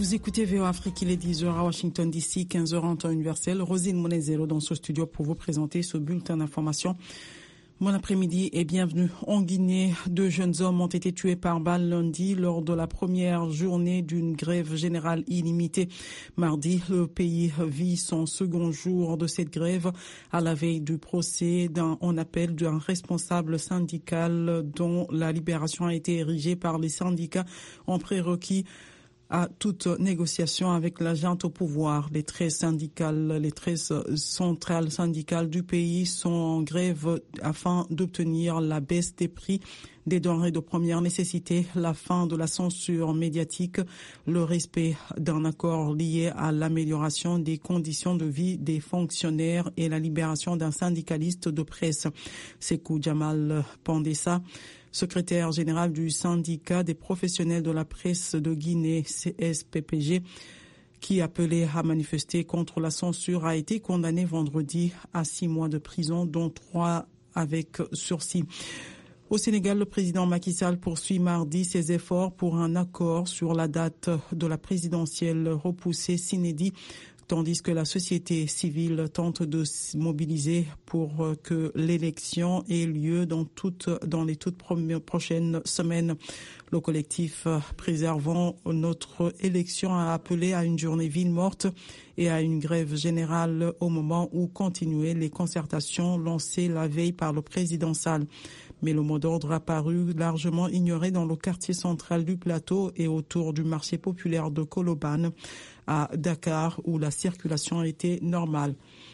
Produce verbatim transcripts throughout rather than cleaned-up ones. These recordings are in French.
Vous écoutez V O Afrique, il est dix heures à Washington D C, quinze heures en temps universel. Rosine Monezero dans ce studio pour vous présenter ce bulletin d'information. Bon après-midi et bienvenue. En Guinée, deux jeunes hommes ont été tués par balle lundi lors de la première journée d'une grève générale illimitée. Mardi, le pays vit son second jour de cette grève à la veille du procès d'un en appel d'un responsable syndical dont la libération a été érigée par les syndicats en prérequis à toute négociation avec la junte au pouvoir. Les treize syndicales, les treize centrales syndicales du pays sont en grève afin d'obtenir la baisse des prix des denrées de première nécessité, la fin de la censure médiatique, le respect d'un accord lié à l'amélioration des conditions de vie des fonctionnaires et la libération d'un syndicaliste de presse. Sekou Jamal Pandessa, secrétaire général du syndicat des professionnels de la presse de Guinée, C S P P G, qui appelait à manifester contre la censure, a été condamné vendredi à six mois de prison, dont trois avec sursis. Au Sénégal, le président Macky Sall poursuit mardi ses efforts pour un accord sur la date de la présidentielle repoussée s'inédit, tandis que la société civile tente de se mobiliser pour que l'élection ait lieu dans, toutes, dans les toutes prochaines semaines. Le collectif Préservons notre élection a appelé à une journée ville morte et à une grève générale au moment où continuaient les concertations lancées la veille par le président Sall. Mais le mot d'ordre a paru largement ignoré dans le quartier central du plateau et autour du marché populaire de Colobane à Dakar, où la circulation était normale.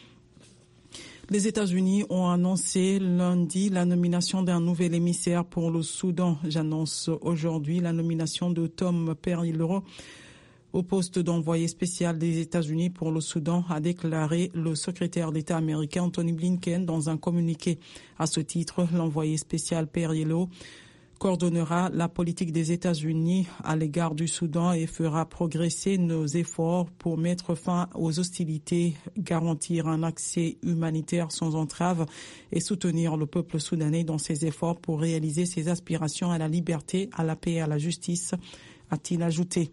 Les États-Unis ont annoncé lundi la nomination d'un nouvel émissaire pour le Soudan. J'annonce aujourd'hui la nomination de Tom Perriello au poste d'envoyé spécial des États-Unis pour le Soudan, a déclaré le secrétaire d'État américain Anthony Blinken dans un communiqué. À ce titre, l'envoyé spécial Perriello coordonnera la politique des États-Unis à l'égard du Soudan et fera progresser nos efforts pour mettre fin aux hostilités, garantir un accès humanitaire sans entrave et soutenir le peuple soudanais dans ses efforts pour réaliser ses aspirations à la liberté, à la paix et à la justice, a-t-il ajouté.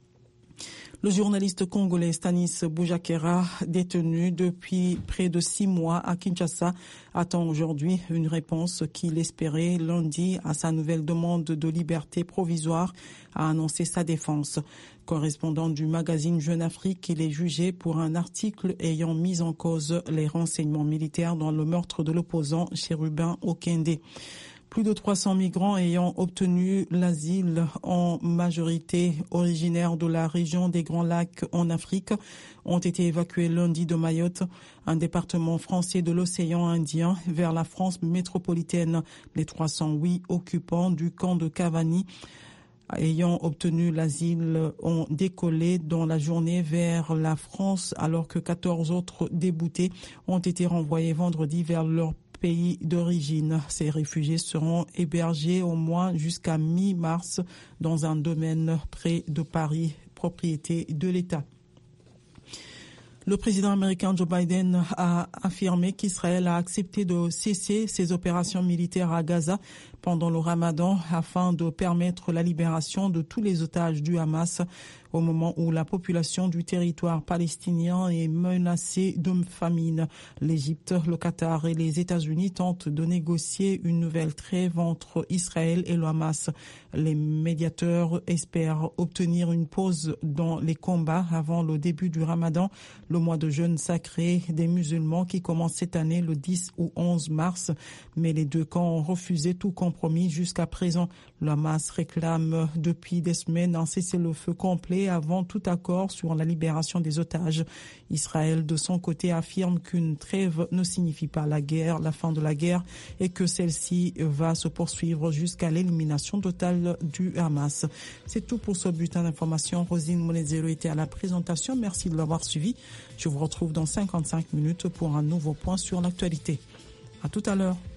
Le journaliste congolais Stanis Boujakera, détenu depuis près de six mois à Kinshasa, attend aujourd'hui une réponse qu'il espérait lundi à sa nouvelle demande de liberté provisoire, a annoncé sa défense. Correspondant du magazine Jeune Afrique, il est jugé pour un article ayant mis en cause les renseignements militaires dans le meurtre de l'opposant Chérubin Okende. Plus de trois cents migrants ayant obtenu l'asile, en majorité originaires de la région des Grands Lacs en Afrique, ont été évacués lundi de Mayotte, un département français de l'océan Indien, vers la France métropolitaine. Les trois cent huit occupants du camp de Cavani ayant obtenu l'asile ont décollé dans la journée vers la France, alors que quatorze autres déboutés ont été renvoyés vendredi vers leur pays d'origine. Ces réfugiés seront hébergés au moins jusqu'à mi-mars dans un domaine près de Paris, propriété de l'État. Le président américain Joe Biden a affirmé qu'Israël a accepté de cesser ses opérations militaires à Gaza pendant le Ramadan afin de permettre la libération de tous les otages du Hamas au moment où la population du territoire palestinien est menacée de famine. L'Égypte, le Qatar et les États-Unis tentent de négocier une nouvelle trêve entre Israël et le Hamas. Les médiateurs espèrent obtenir une pause dans les combats avant le début du Ramadan, le mois de jeûne sacré des musulmans qui commence cette année le dix ou onze mars. Mais les deux camps ont refusé tout compromis jusqu'à présent. Le Hamas réclame depuis des semaines un cessez-le-feu complet avant tout accord sur la libération des otages. Israël, de son côté, affirme qu'une trêve ne signifie pas la guerre, la fin de la guerre, et que celle-ci va se poursuivre jusqu'à l'élimination totale du Hamas. C'est tout pour ce bulletin d'information. Rosine Monezero était à la présentation. Merci de l'avoir suivi. Je vous retrouve dans cinquante-cinq minutes pour un nouveau point sur l'actualité. À tout à l'heure.